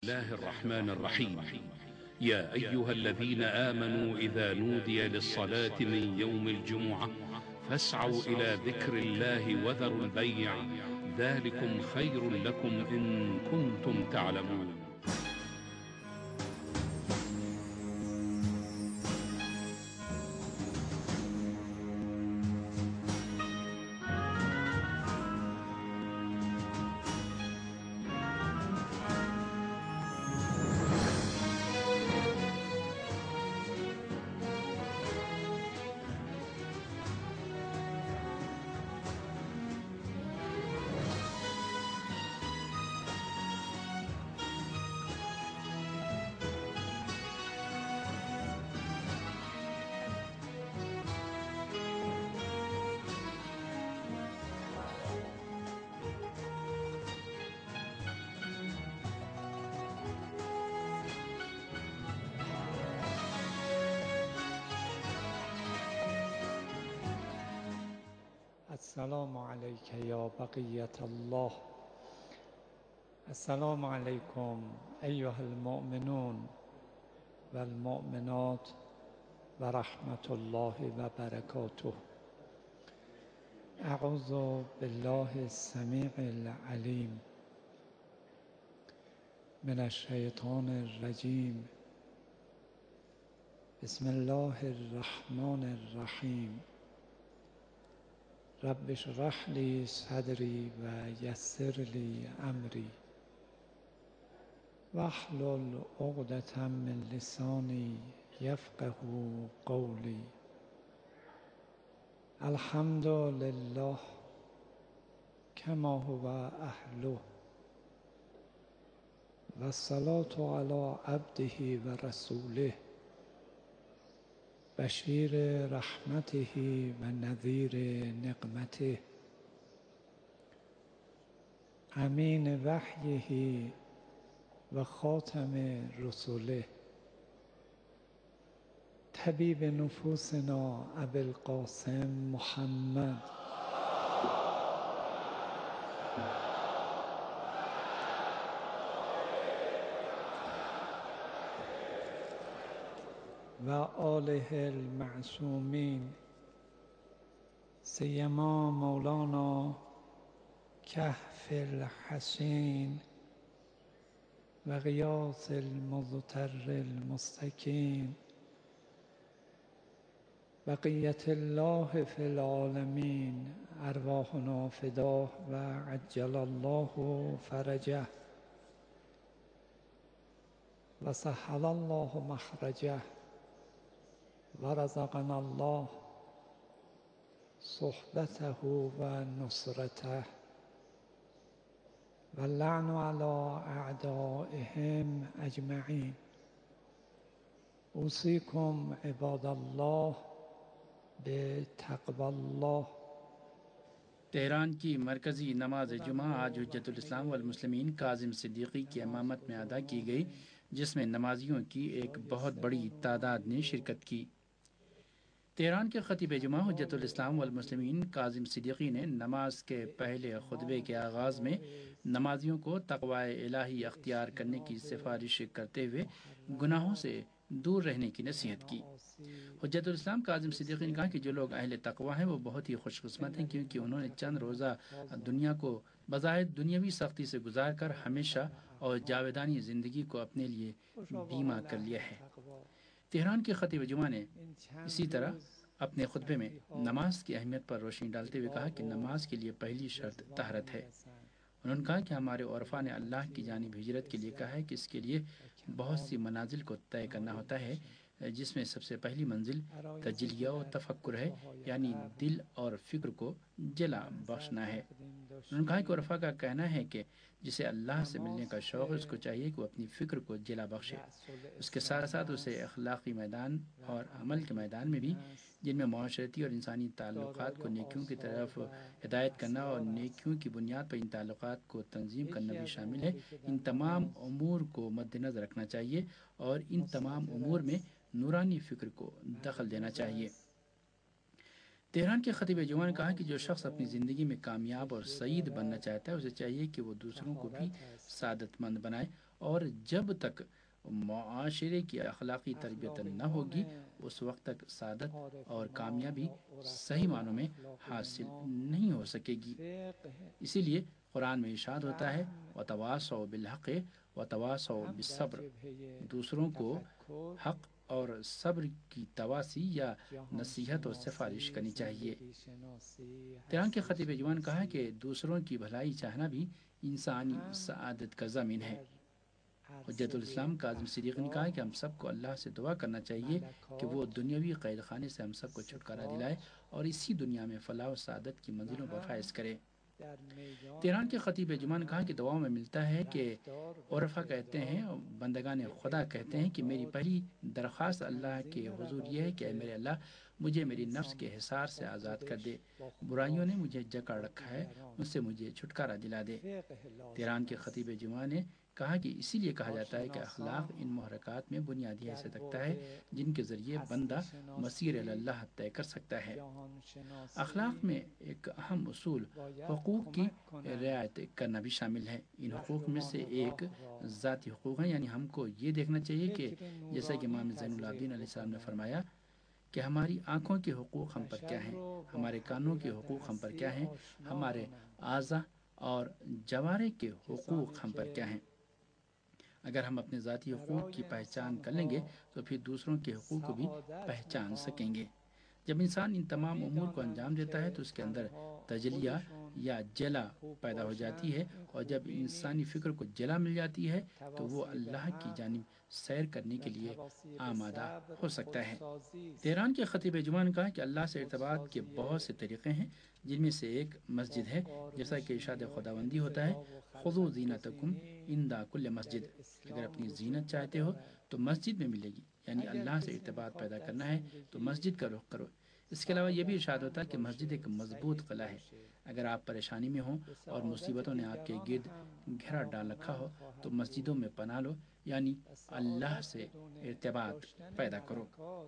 الله الرحمن الرحيم. يا أيها الذين آمنوا إذا نودي للصلاة من يوم الجمعة فاسعوا إلى ذكر الله وذروا البيع، ذلكم خير لكم إن كنتم تعلمون. السلام عليك يا بقية الله. السلام عليكم أيها المؤمنون والمؤمنات ورحمة الله وبركاته. أعوذ بالله السميع العليم من الشيطان الرجيم. بسم الله الرحمن الرحيم. رب اشرح لي صدري ويسر لي أمري واحلل عقدة من لساني يفقه قولي. الحمد لله كما هو أهله، والصلاة على عبده ورسوله بشیر رحمته و نذیر نقمته، امین وحیه و خاتم رسوله، طبیب نفوسنا ابی القاسم محمد و آله المعصومین، سیما مولانا کهف الحسین و غیاث المضطر المستکین، بقیت الله فی العالمین، ارواحنا فداه و عجل الله فرجه و سهل الله مخرجه و رزقنا الله صحبته و نصرته و لعن علی اعدائهم اجمعین. اوصیکم عباد الله به تقوی الله. तेहरान की मरकज़ी नमाज जुमा आज हुज्जतुल इस्लाम वल मुस्लिमीन काजिम सिद्दीकी की इमामत में अदा की गई, जिसमें नमाजियों की एक बहुत बड़ी तादाद ने शिरकत की। तेहरान के खतीब जुमा हुज्जतुल इस्लाम वल मुस्लिमीन काजिम सिद्दीकी ने नमाज के पहले खुतबे के आगाज़ में नमाजियों को तक़वाए इलाही अख्तियार करने की सिफारिश करते हुए गुनाहों से दूर रहने की नसीहत की। हुज्जतुल इस्लाम काजिम सिद्दीकी ने कहा कि जो लोग अहले तक़वा हैं वो बहुत ही खुशकिस्मत हैं, क्योंकि उन्होंने चंद रोज़ा दुनिया को बज़ाहिर दुनियावी सख्ती से गुजार कर हमेशा और जावेदानी ज़िंदगी को अपने लिए बीमा कर लिया है। तेहरान के खतीब जुमा ने इसी तरह अपने खुतबे में नमाज की अहमियत पर रोशनी डालते हुए कहा कि नमाज के लिए पहली शर्त तहरत है। उन्होंने कहा कि हमारे उर्फा ने अल्लाह की जानिब हिजरत के लिए कहा है कि इसके लिए बहुत सी मनाजिल को तय करना होता है, जिसमें सबसे पहली मंजिल तजलिया और तफक्कुर है, यानी दिल और फिक्र को जला बख्शना है। उन्होंने कहा कि उर्फा का कहना है कि जिसे अल्लाह से मिलने का शौक़ है उसको चाहिए कि वो अपनी फ़िक्र को जला बख्शे। उसके साथ साथ उसे अखलाक़ी मैदान और अमल के मैदान में भी, जिनमें माशरती और इंसानी ताल्लुक़ात को नेकियों की तरफ हिदायत करना और नेकियों की बुनियाद पर इन ताल्लुक़ात को तंजीम करना भी शामिल है, इन तमाम उमूर को मद्देनज़र रखना चाहिए और इन तमाम उमूर में नूरानी फ़िक्र को दखल देना चाहिए। तेहरान के खतीब जुमा ने कहा कि जो शख्स अपनी ज़िंदगी में कामयाब और सईद बनना चाहता है उसे चाहिए कि वो दूसरों को भी सादतमंद बनाए اور جب تک معاشرے کی اخلاقی تربیت نہ ہوگی اس وقت تک سعادت اور کامیابی صحیح معنوں میں حاصل نہیں ہو سکے گی۔ اسی لیے قرآن میں ارشاد ہوتا ہے وتواصوا بالحق وتواصوا بالصبر، دوسروں کو حق اور صبر کی تواصی یا نصیحت اور سفارش کرنی چاہیے۔ تیران کے خطیب جوان کہا کہ دوسروں کی بھلائی چاہنا بھی انسانی سعادت کا ضامن ہے۔ حجت الاسلام کاظم صدیق نے کہا کہ ہم سب کو اللہ سے دعا کرنا چاہیے کہ وہ دنیاوی قید خانے سے ہم سب کو چھٹکارا دلائے اور اسی دنیا میں فلاح و سعادت کی منزلوں پر فائز کرے۔ تہران کے خطیب جمان نے کہا کہ دعاؤں میں ملتا ہے کہ عرفا کہتے ہیں، بندگان خدا کہتے ہیں کہ میری پہلی درخواست اللہ کے حضور یہ ہے کہ اے میرے اللہ مجھے میری نفس کے حصار سے آزاد کر دے، برائیوں نے مجھے جکڑ رکھا ہے ان سے مجھے چھٹکارا دلا دے۔ تہران کے خطیب جمعہ نے کہا کہ اسی لیے کہا جاتا ہے کہ اخلاق ان محرکات میں بنیادی حیثیت رکھتا ہے جن کے ذریعے بندہ مسیر اللہ طے کر سکتا ہے۔ اخلاق میں ایک اہم اصول حقوق کی رعایت کرنا بھی شامل ہے۔ ان حقوق میں سے ایک ذاتی حقوق ہے، یعنی ہم کو یہ دیکھنا چاہیے کہ جیسا کہ امام زین العابدین علیہ السلام نے فرمایا کہ ہماری آنکھوں کے حقوق ہم پر کیا ہیں، ہمارے کانوں کے حقوق ہم پر کیا ہیں، ہمارے اعضاء اور جوارح کے حقوق ہم پر کیا ہیں۔ اگر ہم اپنے ذاتی حقوق کی پہچان کر لیں گے تو پھر دوسروں کے حقوق کو بھی پہچان سکیں گے۔ جب انسان ان تمام امور کو انجام دیتا ہے تو اس کے اندر تجلیہ یا جلا پیدا ہو جاتی ہے، اور جب انسانی فکر کو جلا مل جاتی ہے تو وہ اللہ کی جانب سیر کرنے کے لیے آمادہ ہو سکتا ہے۔ تہران کے خطیب جمعہ نے کہا کہ اللہ سے ارتباط کے بہت سے طریقے ہیں، جن میں سے ایک مسجد ہے، جیسا کہ ارشاد خداوندی ہوتا ہے خذوا زینتکم عند کل مسجد، اگر اپنی زینت چاہتے ہو تو مسجد میں ملے گی، یعنی اللہ سے ارتباط پیدا کرنا ہے تو مسجد کا رخ کرو۔ اس کے علاوہ یہ بھی ارشاد ہوتا ہے کہ مسجد ایک مضبوط قلعہ ہے، اگر آپ پریشانی میں ہوں اور مصیبتوں نے آپ کے گرد گھیرا ڈال رکھا ہو تو مسجدوں میں پناہ لو، یعنی اللہ سے ارتباط پیدا کرو۔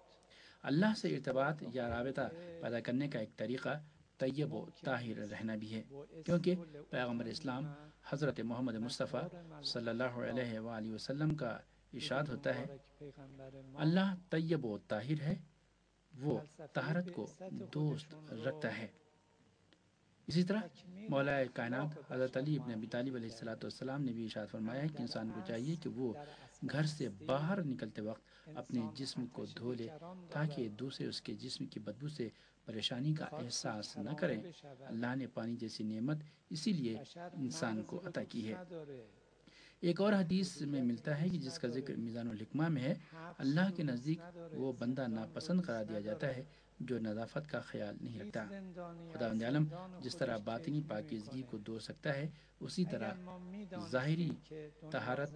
اللہ سے ارتباط یا رابطہ پیدا کرنے کا ایک طریقہ طیب و طاہر رہنا بھی ہے، کیونکہ پیغمبر اسلام حضرت محمد مصطفیٰ صلی اللہ علیہ وآلہ وسلم کا ارشاد ہوتا ہے اللہ طیب و طاہر ہے، وہ طہارت کو دوست رکھتا ہے۔ اسی طرح مولا کائنات حضرت علی ابن ابی طالب علیہ السلام نے بھی ارشاد فرمایا ہے کہ انسان کو چاہیے کہ وہ گھر سے باہر نکلتے وقت اپنے جسم کو دھو لے تاکہ دوسرے اس کے جسم کی بدبو سے پریشانی کا احساس نہ کریں۔ اللہ نے پانی جیسی نعمت اسی لیے انسان کو عطا کی ہے۔ ایک اور حدیث میں ملتا ہے کہ جس کا ذکر میزان الحکمہ میں ہے، اللہ کے نزدیک وہ بندہ ناپسند قرار دیا جاتا ہے جو نظافت کا خیال نہیں رکھتا۔ خداوند عالم جس طرح باطنی پاکیزگی کو دھو سکتا ہے اسی طرح ظاہری طہارت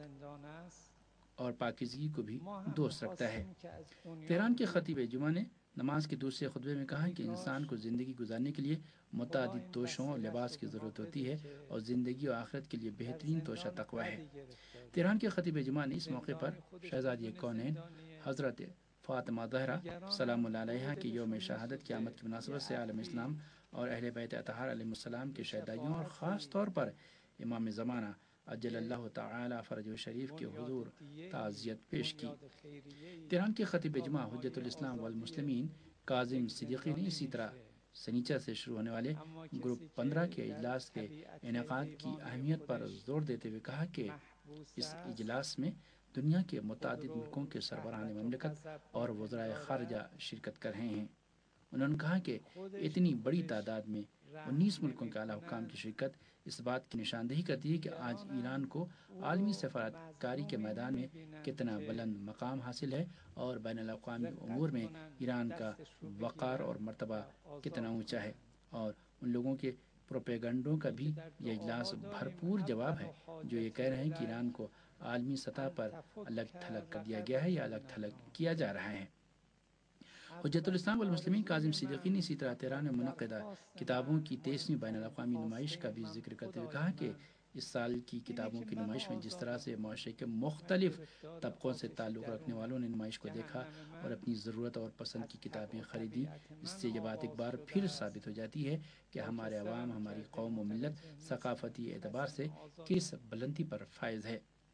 اور پاکیزگی کو بھی دوست رکھتا ہے۔ تہران کے خطیب جمعہ نے نماز کے دوسرے خطبے میں کہا کہ انسان کو زندگی گزارنے کے لیے متعدد توشوں اور لباس کی ضرورت ہوتی ہے، اور زندگی و آخرت کے لیے بہترین توشہ تقویٰ ہے۔ تہران کے خطیب جمعہ نے اس موقع پر شہزادی کونین حضرت فاطمہ زہرا سلام اللہ علیہا کی یوم شہادت کی آمد کی مناسبت سے عالم اسلام اور اہل بیت اطہار علیہ السلام کے شہدائیوں اور خاص طور پر امام زمانہ عجل اللہ تعالی فرجہ شریف کے حضور تعزیت پیش کی۔ تہران کے خطیب جمعہ حجت الاسلام والمسلمین کاظم صدیقی نے اسی طرح سنیچر سے شروع ہونے والے گروپ 15 کے اجلاس کے انعقاد کی اہمیت پر زور دیتے ہوئے کہا کہ اس اجلاس میں دنیا کے متعدد ملکوں کے سربراہان مملکت اور وزرائے خارجہ شرکت کر رہے ہیں۔ انہوں نے کہا کہ اتنی بڑی تعداد میں 19 ملکوں کے اعلیٰ حکام کی شرکت اس بات کی نشاندہی کرتی ہے کہ آج ایران کو عالمی سفارتکاری کے میدان میں کتنا بلند مقام حاصل ہے اور بین الاقوامی امور میں ایران کا وقار اور مرتبہ کتنا اونچا ہے، اور ان لوگوں کے پروپیگنڈوں کا بھی یہ اجلاس بھرپور جواب ہے جو یہ کہہ رہے ہیں کہ ایران کو عالمی سطح پر الگ تھلگ کر دیا گیا ہے یا الگ تھلگ کیا جا رہا ہے۔ حجت الاسلام والمسلمین کاظم صدیقی نے اسی طرح تہران میں منعقدہ کتابوں کی 23ویں بین الاقوامی نمائش کا بھی ذکر کرتے ہوئے کہا کہ اس سال کی کتابوں کی نمائش میں جس طرح سے معاشرے کے مختلف طبقوں سے تعلق رکھنے والوں نے نمائش کو دیکھا اور اپنی ضرورت اور پسند کی کتابیں خریدیں، اس سے یہ بات ایک بار پھر ثابت ہو جاتی ہے کہ ہمارے عوام، ہماری قوم و ملت ثقافتی اعتبار سے کس بلندی پر فائز ہے۔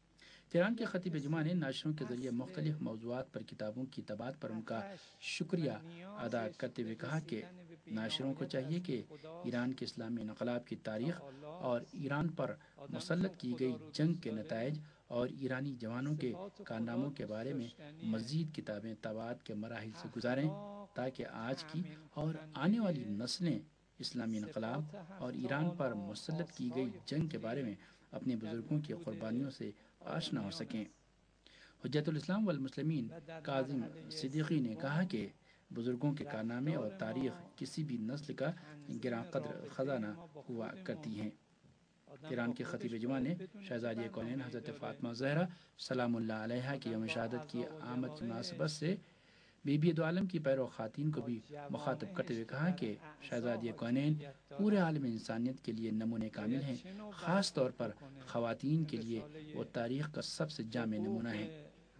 تہران کے خطیب جمعہ نے ناشروں کے ذریعے مختلف موضوعات پر کتابوں کی طباعت پر ان کا شکریہ ادا کرتے ہوئے کہا کہ ناشروں کو چاہیے کہ ایران کے اسلامی انقلاب کی تاریخ اور ایران پر مسلط کی گئی جنگ کے نتائج اور ایرانی جوانوں کے کارناموں کے بارے میں مزید کتابیں طباعت کے مراحل سے گزاریں تاکہ آج کی اور آنے والی نسلیں اسلامی انقلاب اور ایران پر مسلط کی گئی جنگ کے بارے میں اپنے بزرگوں کی قربانیوں سے آشنا ہو سکیں۔ حجت الاسلام والمسلمین کاظم صدیقی نے کہا کہ بزرگوں کے کارنامے اور تاریخ کسی بھی نسل کا گراں قدر خزانہ ہوا کرتی ہیں۔ تہران کے خطیب جمعہ نے شہزادی کونین حضرت فاطمہ زہرا سلام اللہ علیہا کی یوم شہادت کی آمد کی مناسبت سے بی بی دو عالم کی پیرو خواتین کو بھی مخاطب کرتے ہوئے کہا کہ شہزادی کونین پورے عالم انسانیت کے لیے نمونے کامل ہیں، خاص طور پر خواتین کے لیے وہ تاریخ کا سب سے جامع نمونہ ہیں۔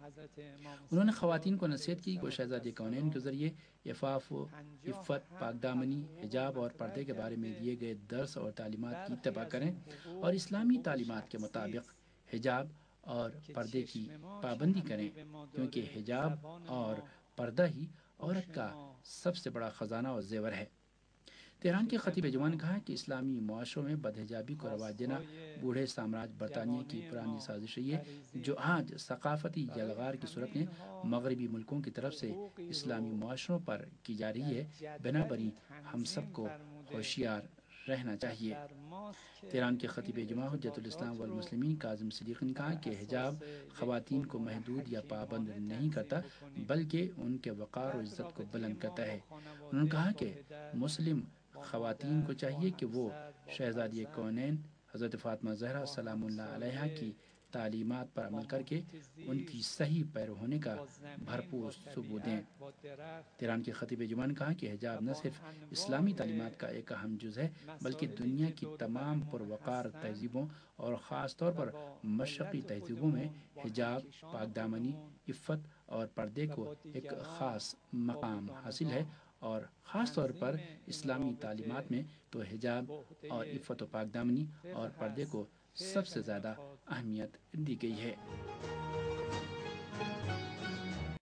انہوں نے خواتین کو نصیحت کی کہ وہ شہزادی کونین کے ذریعے عفاف و عفت، پاک دامنی، حجاب اور پردے کے بارے میں دیے گئے درس اور تعلیمات کی اتباع کریں اور اسلامی تعلیمات کے مطابق حجاب اور پردے کی پابندی کریں، کیونکہ حجاب اور پردہ ہی عورت کا سب سے بڑا خزانہ اور زیور ہے۔ تہران کے خطیب جمعہ نے کہا کہ اسلامی معاشروں میں بدحجابی کو رواج دینا بوڑھے سامراج برطانیہ کی پرانی سازش ہے، جو آج ثقافتی یلغار کی صورت میں مغربی ملکوں کی طرف سے اسلامی معاشروں پر کی جا رہی ہے۔ بنابراین ہم سب کو ہوشیار رہنا چاہیے۔ تہران کے خطیب جمعہ حجت الاسلام والمسلمین کاظم صدیقی نے کہا کہ حجاب خواتین کو محدود یا پابند نہیں کرتا بلکہ ان کے وقار و عزت کو بلند کرتا ہے۔ انہوں نے کہا کہ مسلم خواتین کو چاہیے کہ وہ شہزادی کونین حضرت فاطمہ زہرا سلام اللہ علیہا کی تعلیمات پر عمل کر کے ان کی صحیح پیرو ہونے کا بھرپور ثبوت دیں۔ تہران کے خطیب جمعہ نے کہا کہ حجاب نہ صرف اسلامی تعلیمات کا ایک اہم جز ہے بلکہ دنیا کی تمام پروقار تہذیبوں اور خاص طور پر مشرقی تہذیبوں میں حجاب، پاک دامنی، عفت اور پردے کو ایک خاص مقام حاصل ہے، اور خاص طور پر اسلامی تعلیمات میں تو حجاب اور عفت و پاک دامنی اور پردے کو سب سے زیادہ اہمیت دی گئی ہے۔